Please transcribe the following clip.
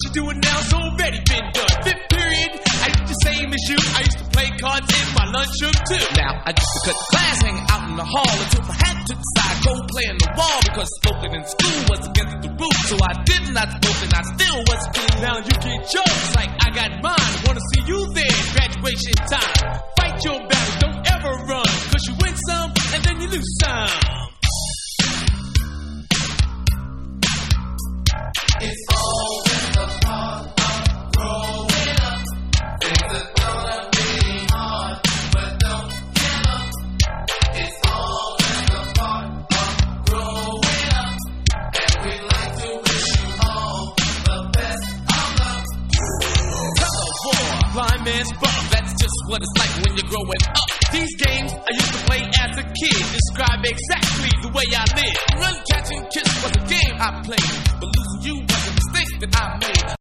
you're doing now's already been done. Fifth period, I used to same as you. I used to play cards in my lunchroom too. Now I used to cut class, hang out in the hall until my hat to the side, go play in the wall because smoking in school was against the rules. So I did not smoke and I still was cool. Now you get yours like I got mine. Wanna see you there, graduation time. Fight your battle, don't ever run, cause you win some and then you lose some. It's always a part of growing up. Things are gonna be hard, but don't give up. It's always a part of growing up. And we'd like to wish you all the best of luck. Tug of war, blind man's buff. That's just what it's like when you're growing up. These games I used to play as a kid describe exactly the way I live. Run, catch, and kiss was a game I played, but losing you was a mistake that I made.